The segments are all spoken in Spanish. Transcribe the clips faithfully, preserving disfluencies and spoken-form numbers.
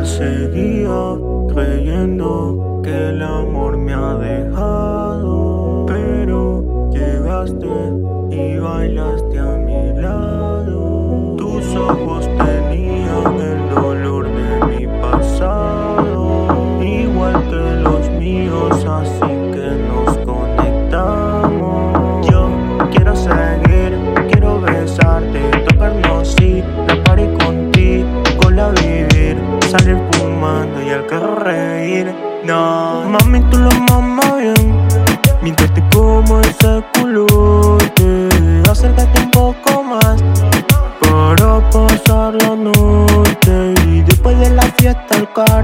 Seguía creyendo que el amor me ha dejado, pero llegaste y bailaste a mi lado. Tus ojos tenían el dolor de mi pasado, igual que los míos, así que nos conectamos. Yo quiero seguir, quiero besarte, tocarnos y la party contigo, la vivir, salir fumando y al carro reír. No, mami, tú lo mamas bien, mientras te como ese culote. Acércate un poco más para pasar la noche y después de la fiesta al car,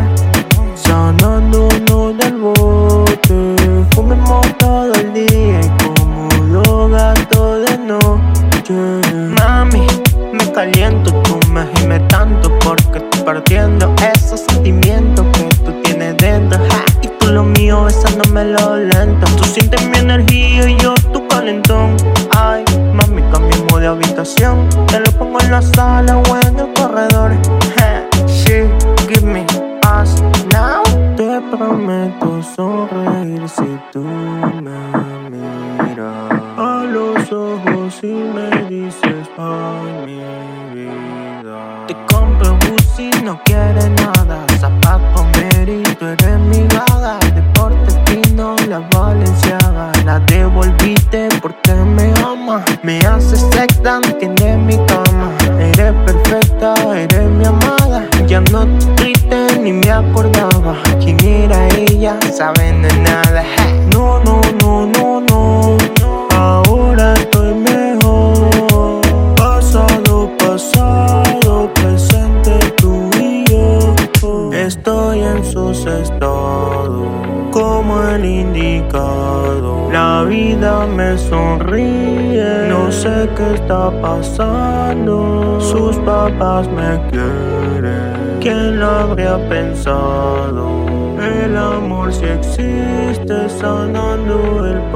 sanándonos del bote. Fumemos todo el día y como dos gatos de noche. Mami, me caliento, tú me gimes tanto porque estoy partiendo esos sentimientos que tú tienes dentro, ja. Y tú lo mío besándome lo lento. Tú sientes mi energía y yo tu calentón. Ay, mami, cambiemos de habitación. Te lo pongo en la sala o en el corredor, ja. She give me us now. Te prometo sonreír si tú me miras a los ojos y me dices ay mi vida. Te compro bus y no quieres nada, zapatos Mary, tú eres mi gaga. Deporte fino, la Valenciaga, la devolviste porque me ama. Me haces sexta, tienes mi cama. Eres perfecta, eres mi amada. Ya no estoy triste ni me acordaba quién era ella, saben de nada. No, no, no, no, no. Ahora estoy mejor. Pasado, pasado, presente tú y yo. Estoy en sus estados como el indicado. La vida me sonríe, no sé qué está pasando. Sus papás me quieren, ¿quién lo habría pensado? El amor si existe, sanando el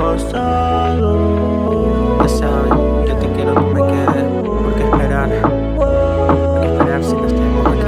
pasado. Ya saben, yo te quiero, tú me quieres. ¿Por qué esperar? ¿Por qué esperar si no estamos aquí?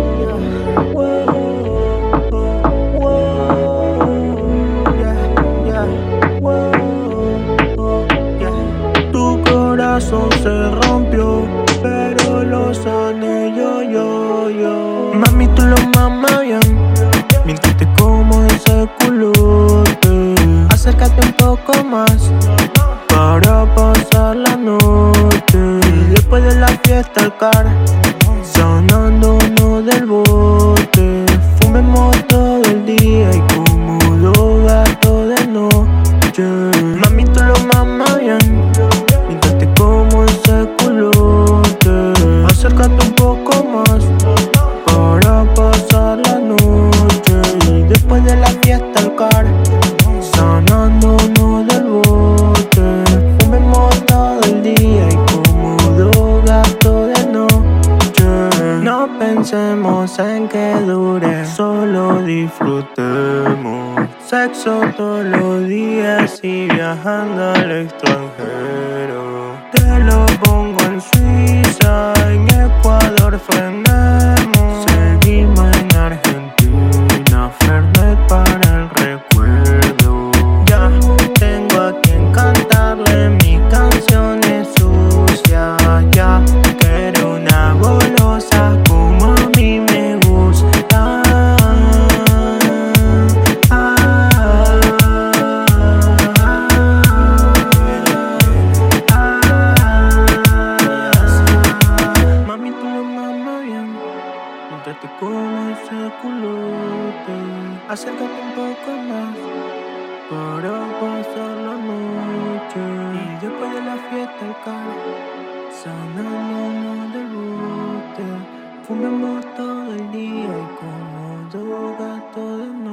Tu corazón se rompió, pero lo sané yo, yo, yo. Mami, tú lo mamas bien, mientras te como ese culote. Acércate un poco más para pasar la noche y después de la fiesta al car, sonándonos del bote. Fumemos todo el día y como dos gatos de noche. Mami, tú lo mamas bien, mientras te como ese culote. Acércate un poco más para pasar la noche y después de la fiesta al car, sanándonos del bote. Fumemos todo el día y como dos gatos de noche. No pensemos en que dure, solo disfrutemos. Sexo todos los días y viajando al extranjero. Te lo pongo en Suiza, en Ecuador frenemos. Seguimos en Argentina, Fernet para el recuerdo. Ya tengo a quien cantarle mis canciones sucias. Ya quiero una golosa como a mí me gusta. Mami, tú lo mamas bien, mientras te como ese culote. Acércate un poco más para pasar la noche y después de la fiesta al car, sanándonos del bote. Fumemos todo el día y como dos gatos de noche.